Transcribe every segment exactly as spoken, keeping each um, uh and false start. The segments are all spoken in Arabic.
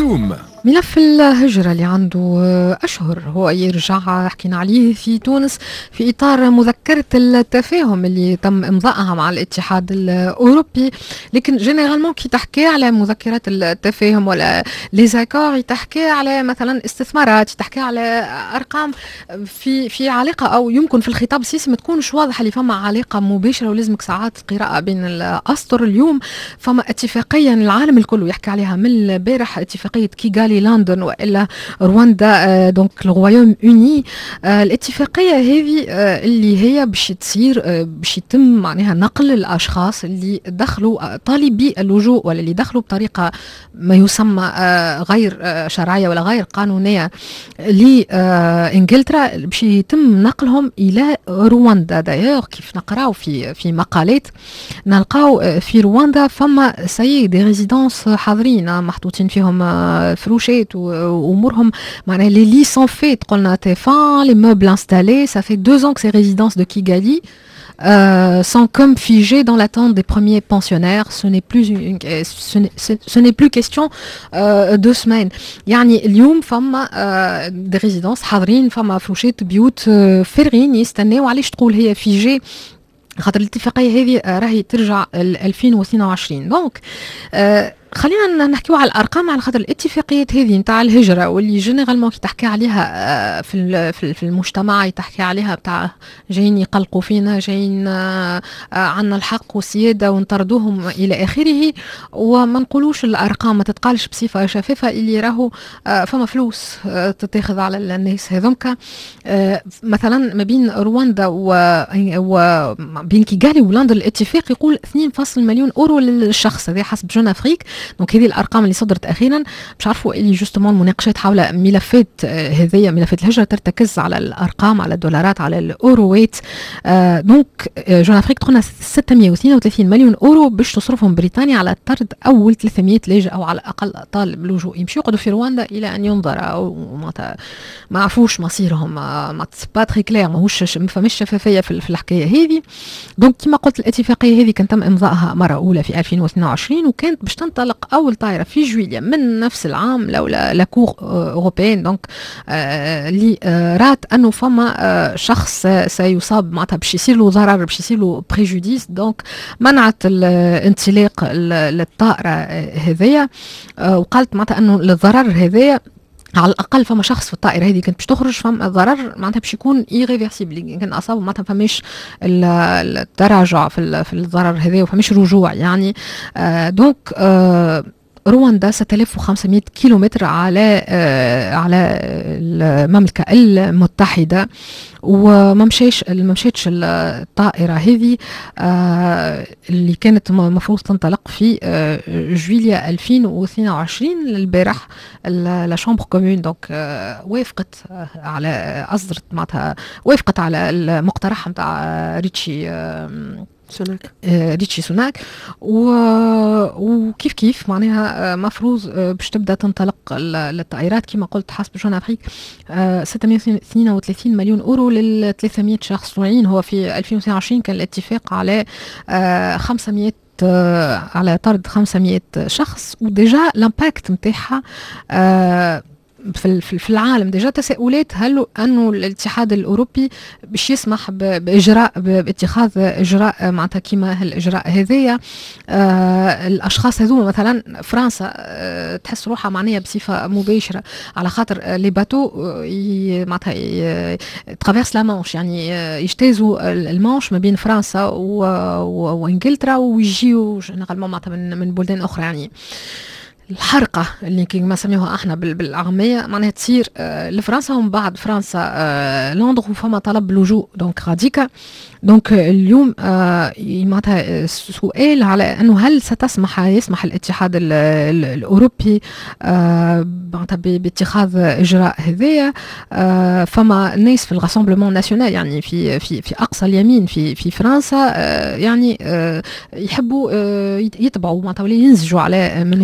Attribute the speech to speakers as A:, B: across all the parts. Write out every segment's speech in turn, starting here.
A: اليوم.
B: ملف الهجرة اللي عنده أشهر هو يرجع حكينا عليه في تونس في إطار مذكرة التفاهم اللي تم إمضائها مع الاتحاد الأوروبي. لكن جينيرالمون كي تحكي على مذكرات التفاهم ولا ليزاكور تحكي على مثلا استثمارات، تحكي على أرقام في في علاقة أو يمكن في الخطاب السياسي ما تكونش واضحة اللي فما علاقة مباشرة ولازمك ساعات قراءة بين الأسطر. اليوم فما اتفاقية العالم الكل يحكي عليها من البارح، اتفاقية كيغالي لندن والا رواندا دونك الغويوم اوني. الاتفاقيه هذه اللي هي باش تصير باش يتم معناها نقل الاشخاص اللي دخلوا طالبي اللجوء ولا اللي دخلوا بطريقه ما يسمى غير شرعيه ولا غير قانونيه لانجلترا، باش يتم نقلهم الى رواندا. دايوغ كيف نقراو في في مقالات نلقاو في رواندا فما سي دي ريزيدونس حاضرين محطوطين فيهم فروشات وامورهم معناها لي لي سون فيت قلنا تيفان لي موبل انستالي. Ça fait deux ans que ces résidences de Kigali euh, sont comme figées dans l'attente des premiers pensionnaires. Ce n'est plus une, ce n'est, ce n'est plus question euh, de semaines. يعني اليوم فما euh, des résidences حاضرين، فما فروشات بيوت uh, فارغين يستناو. علاش تقول هي فيجي؟ خاطر الاتفاقيه هذه راهي ترجع ل ألفين واثنين وعشرين. دونك euh, خلينا نحكيو على الارقام على خاطر الاتفاقيات هذه نتاع الهجره واللي جينيرالمون كي تحكي عليها في في المجتمع تحكي عليها بتاع جايين يقلقوا فينا، جايين عنا الحق والسياده ونطردوهم الى اخره، وما نقولوش الارقام ما تتقالش بصفه شفافه اللي راهو فما فلوس تتاخذ على الناس هذوك. مثلا ما بين رواندا وبين كيغالي ولندن الاتفاق يقول اثنين فاصلة مليون اورو للشخص، هذا حسب جون افريك. دونك هذه الارقام اللي صدرت اخيرا. مش عارفوا اللي جوستومون المناقشات حول ملفات هذيا ملفات الهجره ترتكز على الارقام، على الدولارات، على الاوروات. آه دونك جون افريك تقولنا ستمائة واثنين وثلاثين مليون اورو باش تصرفهم بريطانيا على طرد اول ثلاثمائة لاجئ او على الاقل طالب لجوء يمشي يقعدوا في رواندا الى ان ينظر او ما عرفوش مصيرهم. ما با تري كلير، ماهوش ما فماش شفافيه في الحكايه هذه. دونك كما قلت الاتفاقيه هذه كان تم امضائها مره اولى في ألفين واثنين وعشرين وكانت باش تنطلق أول طائرة في جويليا من نفس العام لولا لاكور أوروبيين. دونك اللي رات أنه فما شخص سيصاب معناتها باش يصير له ضرر، باش يصير له بريجوديس. دونك منعت الانطلاق للطائرة هذيا وقالت معناتها أنه الضرر هذايا على الاقل فما شخص في الطائره هذه كانت باش تخرج فما ضرر معناتها باش يكون ايريفيرسيبل، كان اصابه معناتها فماش التراجع في في الضرر هذا وفماش رجوع يعني. آه دونك آه رواندا ستة آلاف وخمسمائة كيلومتر على آه على المملكه المتحده، وما مشيش ما مشيتش الطائره هذه آه اللي كانت المفروض تنطلق في آه جويليا ألفين واثنين وعشرين البارح لا شامبر كومون. دونك آه وافقت آه على اصدرت معناتها وافقت على المقترح نتاع ريتشي آه سوناك آه ريتشي سوناك، وكيف كيف معناها مفروض باش تبدا تنطلق الطائرات كما قلت حسب جون افريك آه ستمائة واثنين وثلاثين مليون اورو لل ثلاثمائة شخص طالعين. هو في ألفين واثنين وعشرين كان الاتفاق على آه خمسمائة آه على طرد خمسمائة شخص، وديجا الامباكت نتاعها آه في في العالم ديجا تساؤلات هل انه الاتحاد الاوروبي باش يسمح باجراء باتخاذ اجراء معناتها كيما هالاجراء هذايا. آه الاشخاص هذوما مثلا فرنسا آه تحس روحها معناها بصفه مباشره على خاطر لي باتو معناتها ترافيرس لا مانش، يعني يجتازوا المانش ما بين فرنسا وانجلترا ويجيو جينيرالمون معناتها من من بلدان اخرى. يعني الحرقه اللي كما سميوها احنا بالعاميه معناها تصير آه لفرنسا ومن بعد فرنسا آه لندن وفما طلب لجوء دونك غاديكا. دونك اليوم آه معناتها سؤال على انه هل ستسمح يسمح الاتحاد الاوروبي آه معناتها باتخاذ اجراء هذايا. آه فما ناس في الراسمبلمون ناسيونال يعني في في في اقصى اليمين في في فرنسا آه يعني آه يحبوا آه يتبعوا معناتها ولا ينزجوا على منوال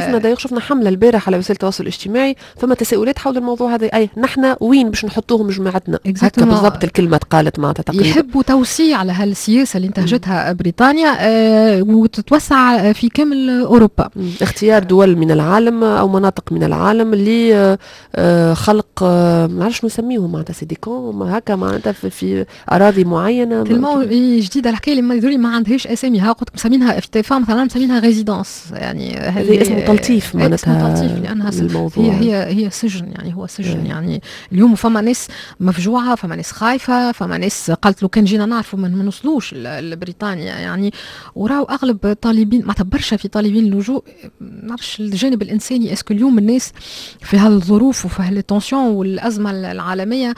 A: شفنا دايق شفنا حمله البارح على وسائل التواصل الاجتماعي، فما تساؤلات حول الموضوع هذا، اي نحن وين باش نحطوهم جماعتنا هكا بالضبط الكلمه قالت معناتها تقريبا.
B: يحبوا توسيع على هالسياسه اللي انتهجتها بريطانيا آه وتتوسع في كامل اوروبا.
A: اختيار دول من العالم او مناطق من العالم اللي آه خلق آه ما نعرفش نسميهم معناتها سيديكون هكا معناتها في, في اراضي معينه.
B: تلمو جديده الحكايه اللي ما ما عندهاش اسامي، ها قلت مسمينها افتفاء مثلا مسمينها ريزيدونس، يعني
A: هذه اسم تلطيف معناتها
B: تلطيف لانها
A: الموضوع.
B: هي هي هي سجن، يعني هو سجن. يعني اليوم فما ناس مفجوعه، فما ناس خايفه، فما ناس قالت لو كان جينا نعرفوا ما نوصلوش لبريطانيا يعني. وراو اغلب طالبين ما برشا في طالبين اللجوء نعرفش الجانب الانساني، اسكو اليوم الناس في هالظروف وفي هالتنسيون والازمه العالميه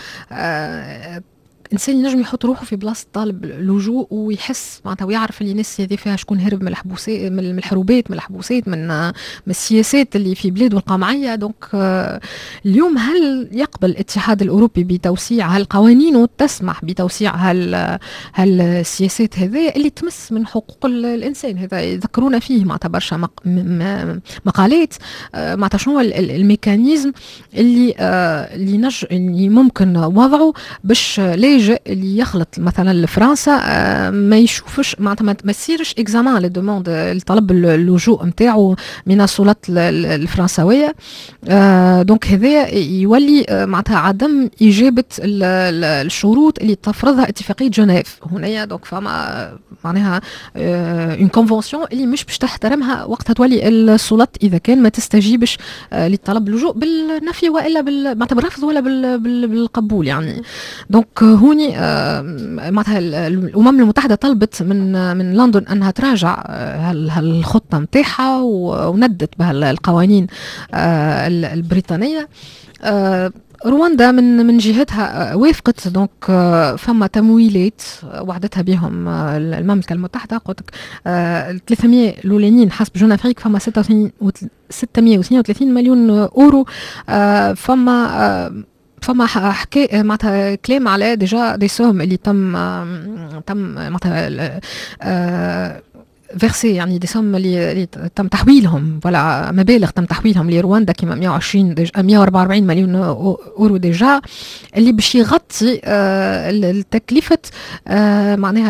B: آه انسان ينجم يحط روحه في بلاصه طالب اللجوء ويحس معناتها ويعرف اللي الناس هذه فيها شكون هرب من الحبوسات من الحروبات من الحبوسات من من السياسات اللي في بلاده القمعيه. دونك اليوم هل يقبل الاتحاد الاوروبي بتوسيع هالقوانين تسمح بتوسيع هال هالسياسات هذه اللي تمس من حقوق الانسان؟ هذا يذكرونا فيه معناتها برشا مق... مقالات معناتها شنو الميكانيزم اللي اللي نج... اللي ممكن وضعه باش لاجئ اللي يخلط مثلا لفرنسا ما يشوفش معناتها ما يصيرش اكزامان للدوموند الطلب اللجوء نتاعو من السلطات الفرنسويه. دونك هذا يولي معناتها عدم اجابه الشروط اللي تفرضها اتفاقيه جنيف هنايا. دونك فما معناها اون كونفونسيون اللي مش باش تحترمها وقتها تولي السلطات اذا كان ما تستجيبش للطلب اللجوء بالنفي والا معناتها بالرفض ولا بالقبول يعني. دونك هوني معناتها الامم المتحده طلبت من من لندن انها تراجع هالخطه نتاعها وندت بها القوانين البريطانيه. رواندا من من جهتها وافقت. دونك فما تمويلات وعدتها بهم المملكه المتحده. قلت لك ثلاثمية الاولانيين حسب جون افريك فما ستمية واثنين وثلاثين مليون اورو. فما فما حكايه معناتها كلام على ديجا دي سوم اللي تم تم معناتها فيرسي، يعني دي سوم اللي تم تحويلهم ولا مبالغ تم تحويلهم لرواندا كيما مية وعشرين مية وأربعة وأربعين مليون اورو ديجا اللي باش يغطي التكلفه معناها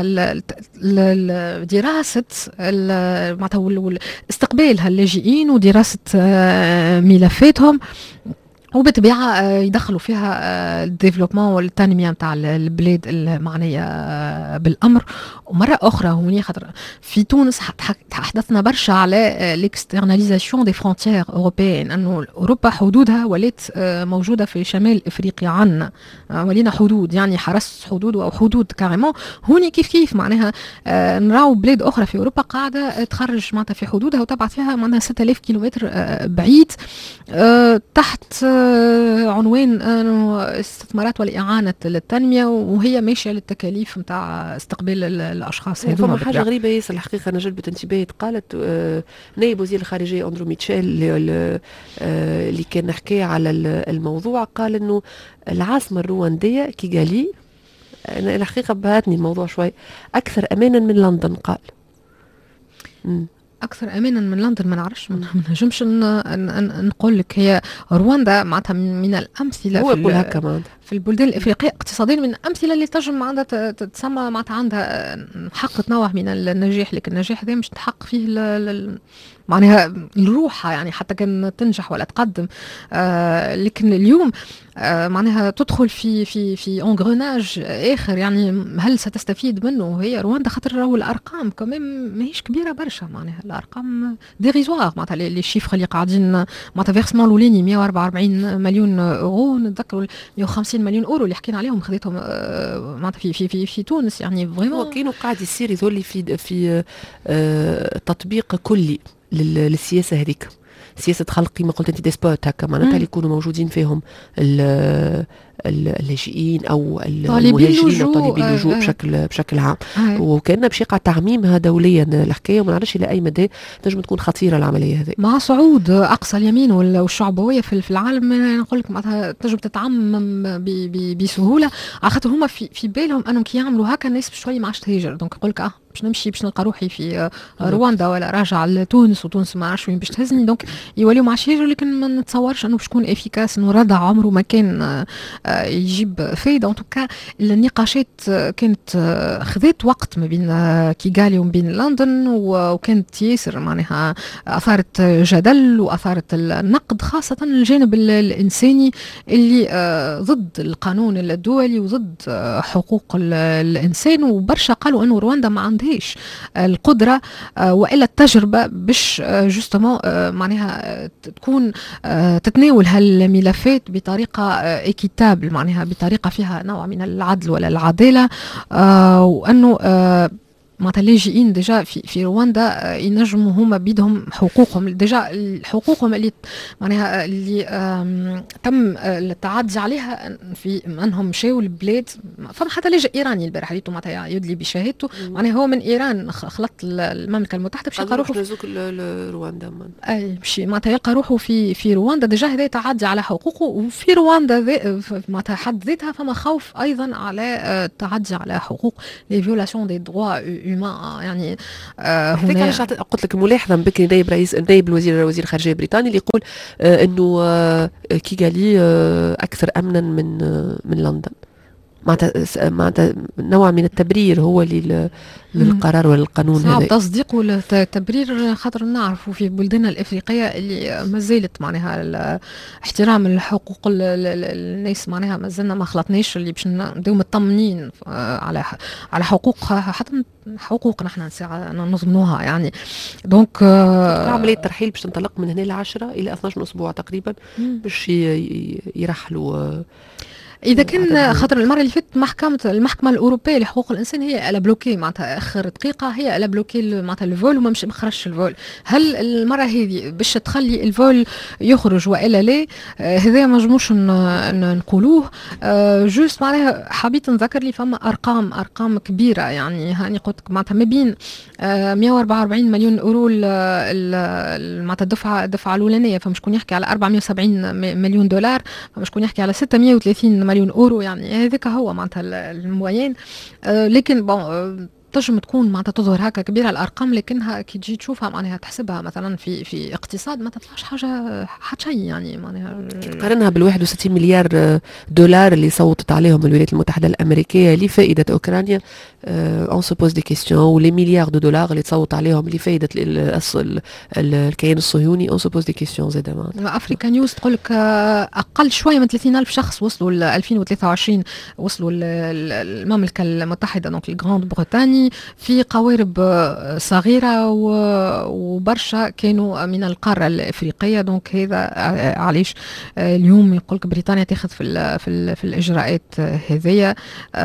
B: دراسه معناتها استقبال هاللاجئين ودراسه ملفاتهم، وبالطبيعه يدخلوا فيها الديفلوبمون والتنميه نتاع البلاد المعنيه بالامر. ومره اخرى هوني خاطر في تونس تحدثنا برشا على الاكسترناليزاسيون دي فرونتيير اوروبيين، انه اوروبا حدودها ولات موجوده في شمال افريقيا عنا، ولينا حدود يعني حرس حدود او حدود كاريمون. هوني كيف كيف معناها نراو بلاد اخرى في اوروبا قاعده تخرج معناتها في حدودها وتبعث فيها معناها ستة آلاف كيلومتر بعيد تحت عنوان استثمارات والإعانة للتنمية، وهي ماشية للتكاليف نتاع استقبال الأشخاص هذوما.
A: فما حاجة غريبة ياسر الحقيقة أنا جلبت انتباهي، قالت نائب وزير الخارجية أندرو ميتشيل اللي كان نحكي على الموضوع، قال إنه العاصمة الرواندية كيغالي أنا الحقيقة بهاتني الموضوع شوي أكثر أمانا من لندن. قال م.
B: اكثر امانا من لندن ما نعرفش، ما نجمش نقول لك. هي رواندا معناتها من الامثله
A: هو يقول هكا
B: في البلدان الافريقيه اقتصاديا من الامثله اللي تنجم عندها تسمى معناتها عندها حق نوع من النجاح، لكن النجاح هذا مش تحقق فيه معناها الروحة يعني حتى كان تنجح ولا تقدم. آه لكن اليوم آه معناها تدخل في في في انغرناج اخر، يعني هل ستستفيد منه هي رواندا؟ خاطر راهو الارقام كمان ماهيش كبيره برشا، معناها الارقام ديريزوار معناتها لي شيفر اللي قاعدين معناتها فيرسمون الاولاني مية وأربعة وأربعين مليون اورو، نتذكروا مية وخمسين مليون اورو اللي حكينا عليهم خذيتهم آه معناتها في في في في تونس. يعني فريمون
A: كانوا قاعد يصير يذولي في في آه تطبيق كلي للسياسه هذيك، سياسه خلق كما قلت انت ديسبوت هكا معناتها اللي يكونوا موجودين فيهم اللاجئين او المهاجرين او طالبين اللجوء بشكل بشكل عام. آه. وكان باش يقع تعميمها دوليا الحكايه، وما نعرفش الى اي مدى تنجم تكون خطيره العمليه هذه.
B: مع صعود اقصى اليمين والشعبويه في العالم نقول لك معناتها تنجم تتعمم بسهوله، على خاطر هما في في بالهم انهم كي يعملوا هكا الناس بشوي ما عادش تهاجر. دونك يقول لك اه باش نمشي باش نلقى روحي في رواندا ولا راجع لتونس وتونس ما عرفش وين باش تهزني. دونك يوليو مع شي لكن ما نتصورش انه باش يكون افيكاس، انه ردع عمره ما كان يجيب فايده. ان توكا النقاشات كانت خذت وقت ما بين كيغالي وما بين لندن، وكانت ياسر معناها اثارت جدل واثارت النقد، خاصه الجانب الانساني اللي ضد القانون الدولي وضد حقوق الانسان. وبرشا قالوا انه رواندا ما عندهاش القدره والا التجربه باش جوستومون معناها تكون تتناول هالملفات بطريقه ايكيتابل، معناها بطريقه فيها نوع من العدل ولا العداله، وانه معناتها اللاجئين ديجا في في رواندا ينجموا هما بيدهم حقوقهم ديجا، حقوقهم اللي معناها اللي تم التعدي عليها في انهم مشاو البلاد. فما حتى لاجئ ايراني البارح ريتو معناتها يدلي بشهادته، معناها هو من ايران خلط المملكه المتحده باش يلقى روحه
A: في رواندا،
B: اي مشي معناتها يلقى روحه في في رواندا. ديجا هذا تعدي على حقوقه، وفي رواندا معناتها حد ذاتها فما خوف ايضا على التعدي على حقوق لي فيولاسيون دي دروا يعني
A: آه هنا علاش قلت لك ملاحظه بكري نائب رئيس نائب الوزير وزير الخارجيه البريطاني اللي يقول آه انه آه كيغالي آه اكثر امنا من آه من لندن. معناتها معناتها نوع من التبرير هو اللي للقرار والقانون هذا.
B: صعب تصديق ولا تبرير، خاطر نعرفوا في بلدنا الافريقيه اللي ما زالت معناها احترام الحقوق الناس، معناها ما زلنا ما خلطناش اللي باش نبداو مطمنين على على حقوق حتى حقوقنا احنا ساعه نضمنوها يعني. دونك
A: عمليه ترحيل باش تنطلق من هنا ل عشرة الى اثناش اسبوع تقريبا باش يرحلوا.
B: اذا كان خاطر المره اللي فاتت محكمه المحكمه الاوروبيه لحقوق الانسان هي الا بلوكي معناتها اخر دقيقه، هي الا بلوكي معناتها الفول وما مش مخرجش الفول. هل المره هذه باش تخلي الفول يخرج والا لا؟ آه هذا ما نجموش نقولوه. آه جوست معناها حبيت نذكر لي فما ارقام ارقام كبيره يعني. هاني قلت لك معناتها ما بين آه مئة وأربعة وأربعين مليون اورو معناتها الدفعه الدفعه الاولانيه، فمش كون يحكي على أربعمئة وسبعين مليون دولار، فمش كون يحكي على ستمئة وثلاثين مليون اورو يعني. هذاك هو معناتها الموين. آه لكن بون آه تنجم تكون معناتها تظهر هكا كبيره الارقام، لكنها كي تجي تشوفها معناها تحسبها مثلا في في اقتصاد ما تطلعش حاجه حتى شيء يعني. معناها
A: قارنها بال واحد وستين مليار دولار اللي صوتت عليهم الولايات المتحده الامريكيه لفائده اوكرانيا، اون سو بوز دي كيستيون، ولي مليار دو دولار اللي تصوت عليهم لفائده الكيان الصهيوني اون سو بوز دي كيستيون زاد.
B: افريكا نيوز تقول لك اقل شويه من ثلاثين ألف شخص وصلوا ل ألفين وثلاثة وعشرين وصلوا المملكه المتحده دونك الجراند بريطانيا في قوارب صغيرة وبرشا كانوا من القارة الإفريقية. دونك هذا علاش اليوم يقولك بريطانيا تاخذ في ال في, ال في الإجراءات هذية.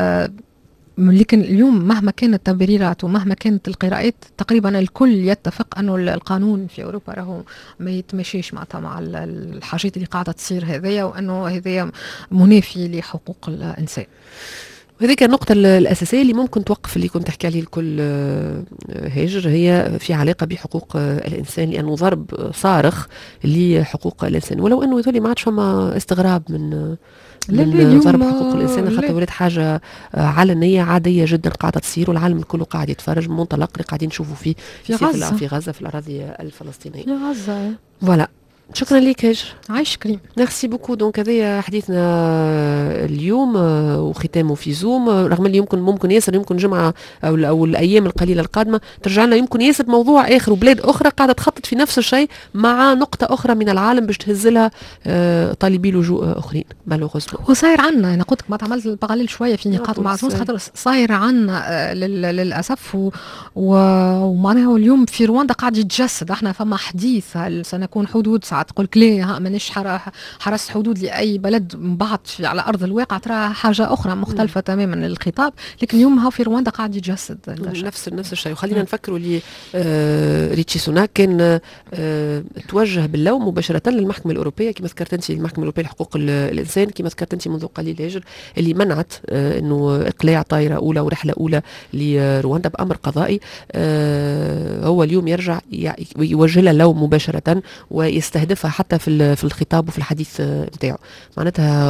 B: لكن اليوم مهما كانت التبريرات ومهما كانت القراءات تقريبا الكل يتفق أنه القانون في أوروبا راهو ما يتمشيش معناتها مع الحاجات اللي قاعدة تصير هذية، وأنه هذية منافي لحقوق الإنسان.
A: وهذيك النقطة الأساسية اللي ممكن توقف اللي كنت تحكي عليه الكل هاجر، هي في علاقة بحقوق الإنسان، لأنه ضرب صارخ لحقوق الإنسان، ولو أنه يقولي ما عادش فما استغراب من من ضرب حقوق الإنسان، خاطر ولات حاجة علنية عادية جدا قاعدة تصير، والعالم الكل قاعد يتفرج من منطلق اللي قاعدين نشوفوا فيه
B: في غزة
A: في غزة في الأراضي الفلسطينية
B: في غزة.
A: فوالا شكرا لك هاجر.
B: عايش كريم.
A: ميرسي بوكو. دونك هذايا حديثنا اليوم وختامه في زوم، رغم اللي يمكن ممكن ياسر يمكن جمعه او او الايام القليله القادمه ترجع لنا يمكن ياسر موضوع اخر وبلاد اخرى قاعده تخطط في نفس الشيء مع نقطه اخرى من العالم باش تهز لها طالبي لجوء اخرين مالوغوزمون.
B: هو صاير عنا انا قلت لك ما تعملت الباراليل شويه في نقاط مع تونس، خاطر صاير عنا للاسف، ومعناها اليوم في رواندا قاعد يتجسد. احنا فما حديث هل سنكون حدود ساعات تقول لك لا مانيش حرس حدود لاي بلد من بعد على ارض الواقع ترى حاجه اخرى مختلفه م. تماما الخطاب، لكن اليوم ها في رواندا قاعد يتجسد
A: نفس نفس الشيء. وخلينا نفكروا اللي آه ريتشي سوناك كان آه توجه باللوم مباشره للمحكمه الاوروبيه كما ذكرت انت، المحكمه الاوروبيه لحقوق الانسان كما ذكرت انت منذ قليل هاجر، اللي منعت آه انه اقلاع طائره اولى ورحله اولى لرواندا بامر قضائي. آه هو اليوم يرجع يوجه لها اللوم مباشره ويستهدفها حتى في في الخطاب وفي الحديث نتاعو. معناتها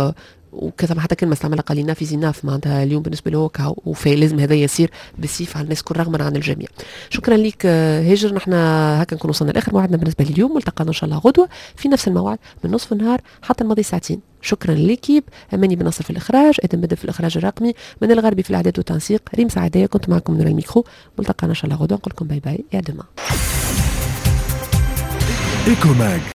A: وكذا حتى كلمه استعملها قال لي نافي ناف معناتها اليوم بالنسبه له هكا، وفي لازم هذا يصير بالسيف على الناس كل رغما عن الجميع. شكرا لك هاجر. نحن هكا نكون وصلنا لاخر موعدنا بالنسبه لليوم، والتقانا ان شاء الله غدوه في نفس الموعد من نصف النهار حتى الماضي ساعتين. شكرا ليكيب، اماني بن نصر في الاخراج، ادم بدر في الاخراج الرقمي، من الغربي في الاعداد والتنسيق، ريم سعديه كنت معكم من الميكرو. ملتقانا ان شاء الله غدوه، نقول لكم باي باي يا دما.
C: إيكوماج